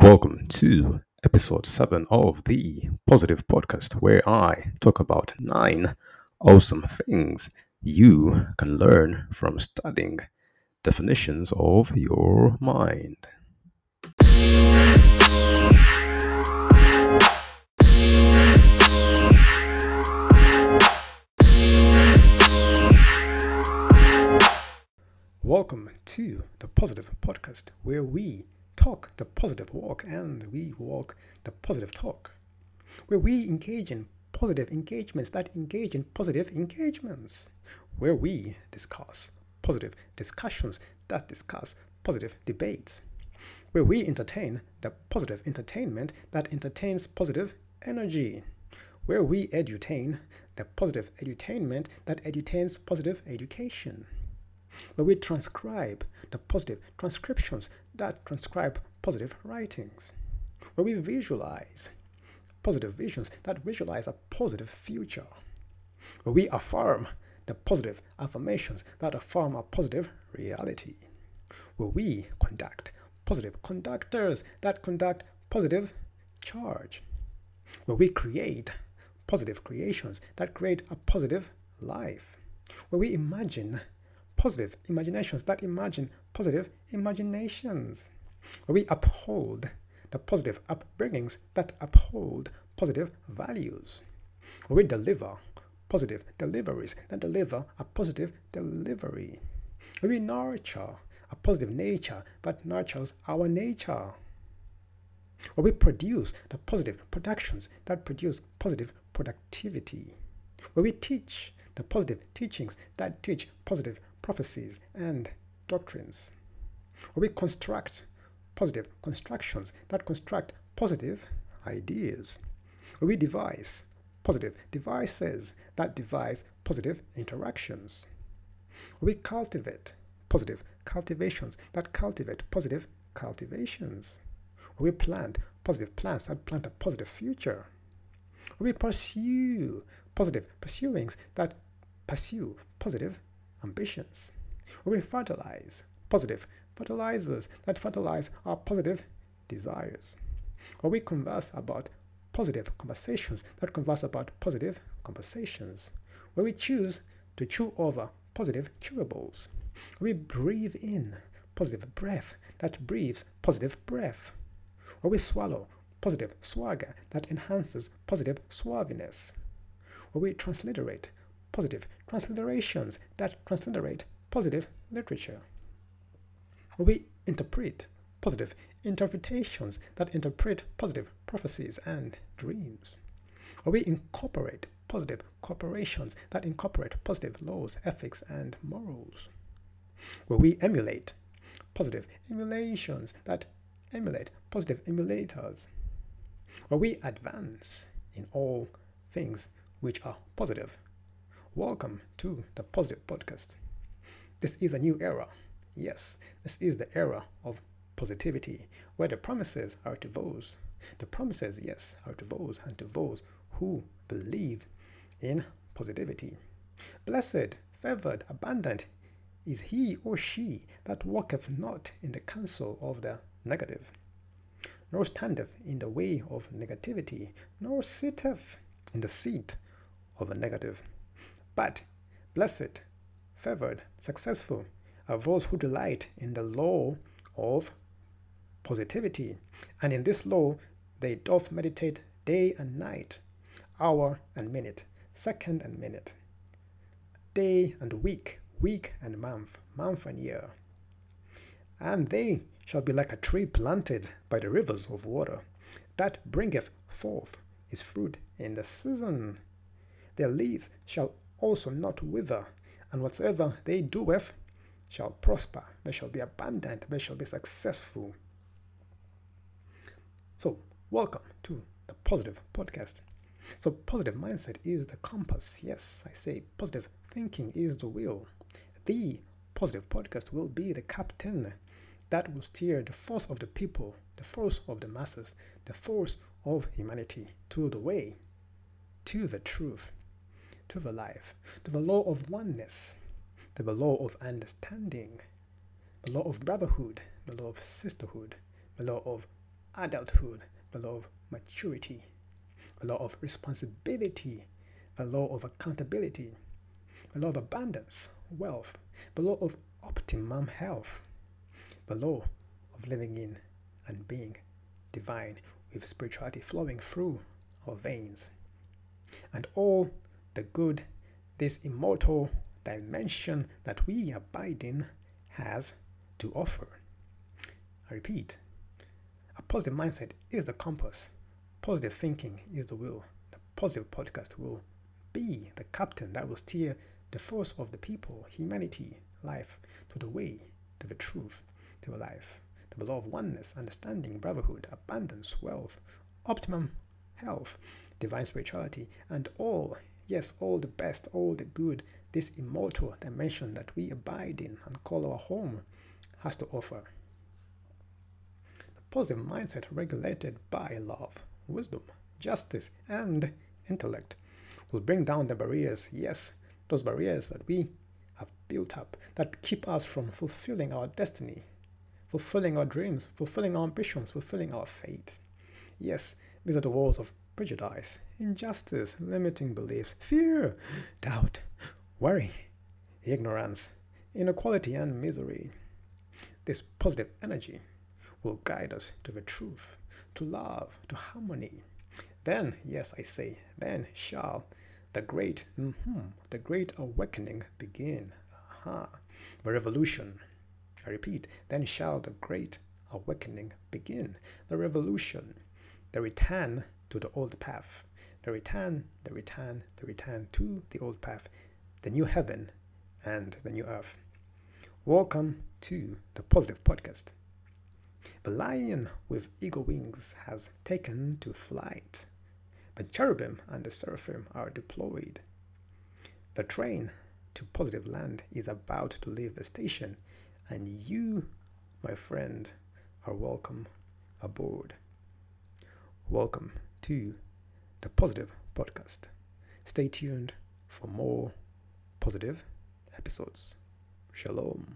Welcome to episode 7 of the Positive Podcast, where I talk about 9 awesome things you can learn from studying definitions of your mind. Welcome to the Positive Podcast, where we talk the positive walk and we walk the positive talk, where we engage in positive engagements that engage in positive engagements, where we discuss positive discussions that discuss positive debates, where we entertain the positive entertainment that entertains positive energy, where we edutain the positive edutainment that edutains positive education, where we transcribe the positive transcriptions that transcribe positive writings, where we visualize positive visions that visualize a positive future, where we affirm the positive affirmations that affirm a positive reality, where we conduct positive conductors that conduct positive charge, where we create positive creations that create a positive life, where we imagine positive imaginations that imagine positive imaginations, where we uphold the positive upbringings that uphold positive values, where we deliver positive deliveries that deliver a positive delivery, where we nurture a positive nature that nurtures our nature, where we produce the positive productions that produce positive productivity, where we teach the positive teachings that teach positive prophecies and doctrines, where we construct positive constructions that construct positive ideas, where we devise positive devices that devise positive interactions, where we cultivate positive cultivations that cultivate positive cultivations, where we plant positive plants that plant a positive future, where we pursue positive pursuings that pursue positive ambitions, where we fertilize positive fertilizers that fertilize our positive desires, where we converse about positive conversations that converse about positive conversations, where we choose to chew over positive chewables, where we breathe in positive breath that breathes positive breath, where we swallow positive swagger that enhances positive suaviness, where we transliterate positive transliterations that transliterate positive literature, where we interpret positive interpretations that interpret positive prophecies and dreams, where we incorporate positive corporations that incorporate positive laws, ethics, and morals, where we emulate positive emulations that emulate positive emulators, where we advance in all things which are positive. Welcome to the Positive Podcast. This is a new era. Yes, this is the era of positivity, where the promises are to those. The promises, yes, are to those and to those who believe in positivity. Blessed, favored, abundant is he or she that walketh not in the counsel of the negative, nor standeth in the way of negativity, nor sitteth in the seat of the negative. But blessed, favored, successful are those who delight in the law of positivity, and in this law they doth meditate day and night, hour and minute, second and minute, day and week, week and month, month and year. And they shall be like a tree planted by the rivers of water, that bringeth forth his fruit in the season. Their leaves shall also not wither, and whatsoever they doeth shall prosper. They shall be abundant. They shall be successful. So, welcome to the Positive Podcast. So, positive mindset is the compass. Yes, I say positive thinking is the wheel. The Positive Podcast will be the captain that will steer the force of the people, the force of the masses, the force of humanity to the way, to the truth, to the life, to the law of oneness, to the law of understanding, the law of brotherhood, the law of sisterhood, the law of adulthood, the law of maturity, the law of responsibility, the law of accountability, the law of abundance, wealth, the law of optimum health, the law of living in and being divine with spirituality flowing through our veins, and all the good this immortal dimension that we abide in has to offer. I repeat, a positive mindset is the compass, positive thinking is the will. The positive podcast will be the captain that will steer the force of the people, humanity, life to the way, to the truth, to a life, to the law of oneness, understanding, brotherhood, abundance, wealth, optimum health, divine spirituality, and all, yes, all the best, all the good this immortal dimension that we abide in and call our home has to offer. The positive mindset regulated by love, wisdom, justice, and intellect will bring down the barriers, yes, those barriers that we have built up that keep us from fulfilling our destiny, fulfilling our dreams, fulfilling our ambitions, fulfilling our fate. Yes, these are the walls of prejudice, injustice, limiting beliefs, fear, doubt, worry, ignorance, inequality, and misery. This positive energy will guide us to the truth, to love, to harmony. Then, yes, I say, then shall the great awakening begin. The revolution. I repeat, then shall the great awakening begin. The revolution, the return to the old path, the return to the old path, the new heaven and the new earth. Welcome to the Positive Podcast. The lion with eagle wings has taken to flight. The cherubim and the seraphim are deployed. The train to positive land is about to leave the station, and you, my friend, are welcome aboard. Welcome to the Positive Podcast. Stay tuned for more positive episodes. Shalom.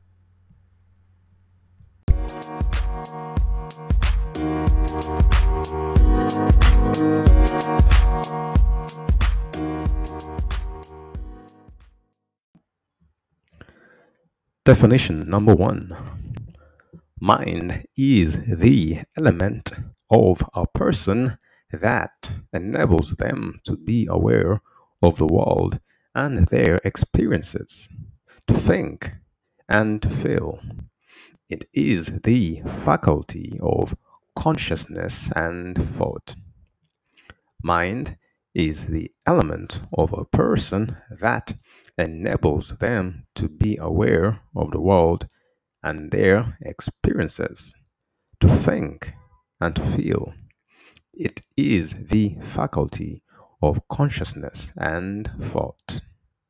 Definition number 1. Mind is the element of a person that enables them to be aware of the world and their experiences, to think and to feel. It is the faculty of consciousness and thought. Mind is the element of a person that enables them to be aware of the world and their experiences, to think and to feel. It is the faculty of consciousness and thought.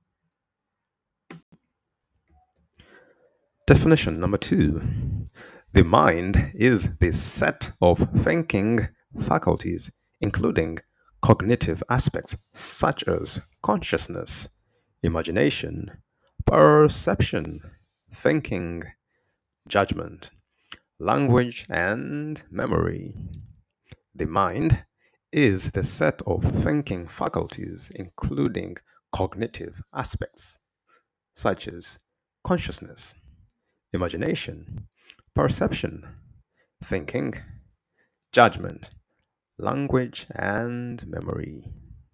Definition number 2. The mind is the set of thinking faculties, including cognitive aspects such as consciousness, imagination, perception, thinking, judgment, language, and memory. The mind is the set of thinking faculties, including cognitive aspects such as consciousness, imagination, perception, thinking, judgment, language, and memory.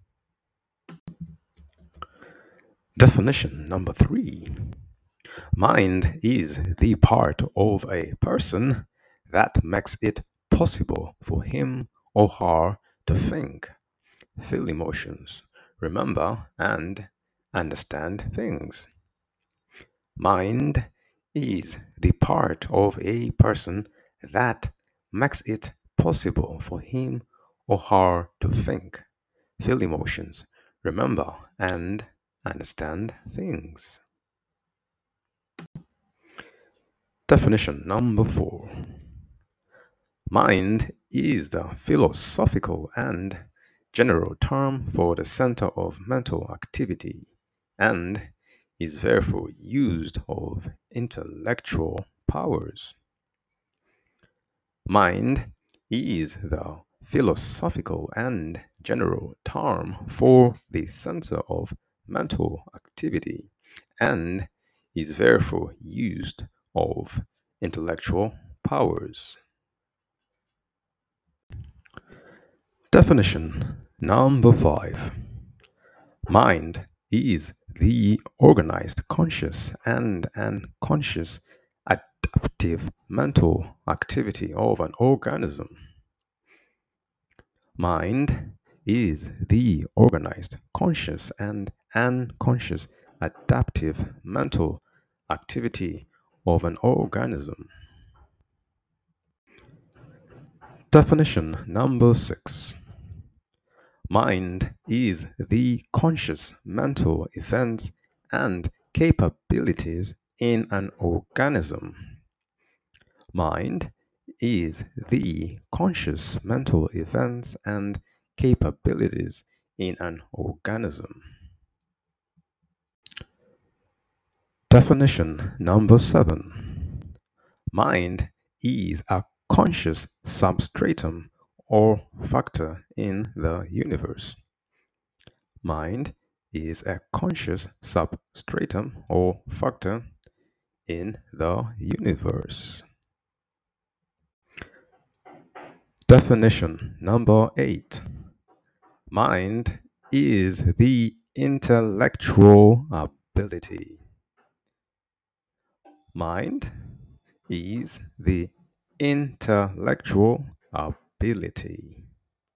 Definition number 3. Mind is the part of a person that makes it possible for him or her to think, feel emotions, remember, and understand things. Mind is the part of a person that makes it possible for him or her to think, feel emotions, remember, and understand things. Definition number 4. Mind is the philosophical and general term for the center of mental activity and is therefore used of intellectual powers. Mind is the philosophical and general term for the center of mental activity and is therefore used of intellectual powers. Definition number 5. Mind is the organized, conscious, and unconscious adaptive mental activity of an organism. Mind is the organized, conscious, and unconscious adaptive mental activity of an organism. Definition number 6. Mind is the conscious mental events and capabilities in an organism. Mind is the conscious mental events and capabilities in an organism. Definition number 7. Mind is a conscious substratum or factor in the universe. Mind is a conscious substratum or factor in the universe. Definition number 8. Mind is the intellectual ability. Mind is the intellectual ability.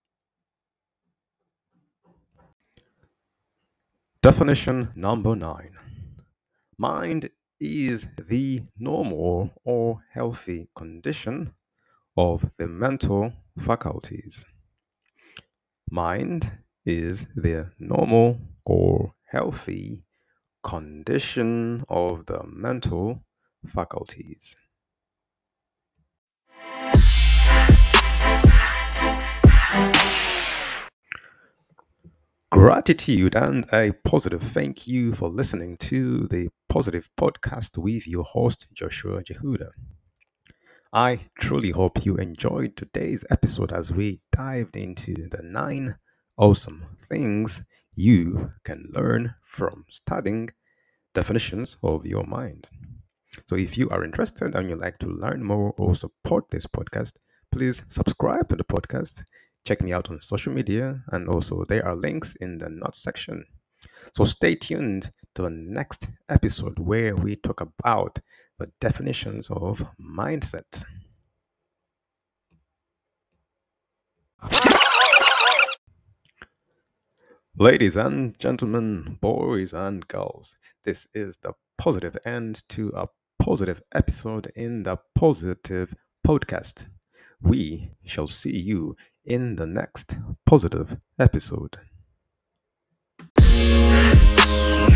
Definition number 9. Mind is the normal or healthy condition of the mental faculties. Mind is the normal or healthy condition of the mental faculties. Gratitude and a positive thank you for listening to the Positive Podcast with your host, Joshua Jehuda. I truly hope you enjoyed today's episode as we dived into the 9 awesome things you can learn from studying definitions of your mind. So if you are interested and you'd like to learn more or support this podcast, please subscribe to the podcast. Check me out on social media, and also there are links in the notes section. So stay tuned to the next episode where we talk about the definitions of mindset. Ladies and gentlemen, boys and girls, this is the positive end to a positive episode in the Positive Podcast. We shall see you in the next positive episode.